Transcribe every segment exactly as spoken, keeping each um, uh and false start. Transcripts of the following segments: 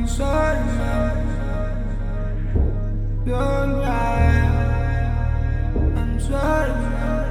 I'm sorry, mom. Don't cry. I'm sorry, mom.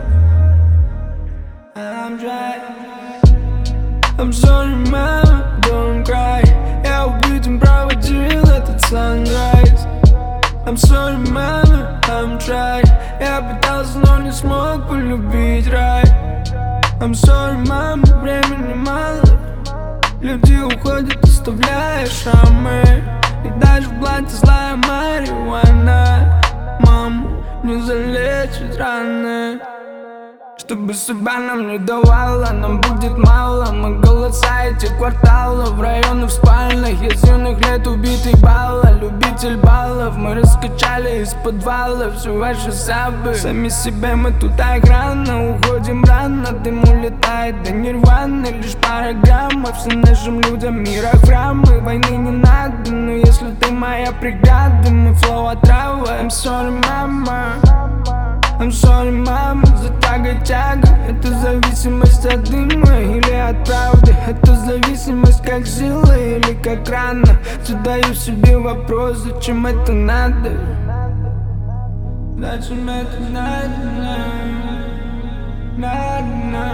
I'm dry. I'm sorry, mama, don't cry. Я убитым проводил этот sunrise. I'm sorry, mama, I'm try. Я пытался, но не смог полюбить рай. I'm sorry, mama, времени мало. Люди уходят, оставляя шрамы. И даже в бланте злая марихуана. Мам, не залечит раны. Чтобы судьба нам не давала, нам будет мало. Мы голоса эти кварталов, районов спальных. Из юных лет убитый балла, любитель баллов. Мы раскачали из подвала все ваши сабы. Сами себе мы тут охрана, уходим рано. Дым улетает до нирваны, лишь пара граммов. Всем нашим людям мира храмы. Войны не надо, но если ты моя преграда, мы флоу отрава. I'm sorry, mama. I'm sorry, мама, за тягой тяга. Это зависимость от дыма или от правды. Это зависимость как сила или как рана. Задаю себе вопрос, зачем это надо? Зачем это надо? Надо.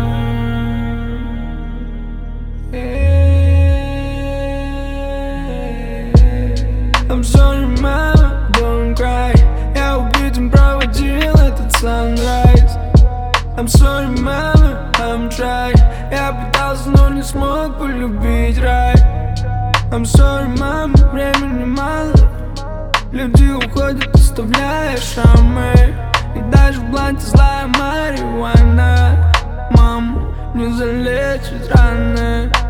I'm sorry, mama, don't cry. Я убитым проводил этот sunrise. I'm sorry, mama, I'm try. Я пытался, но не смог полюбить рай. I'm sorry, mama, времени мало. Люди уходят, оставляя шрамы. И даже в бланте злая марихуана. Мам, не залечит раны.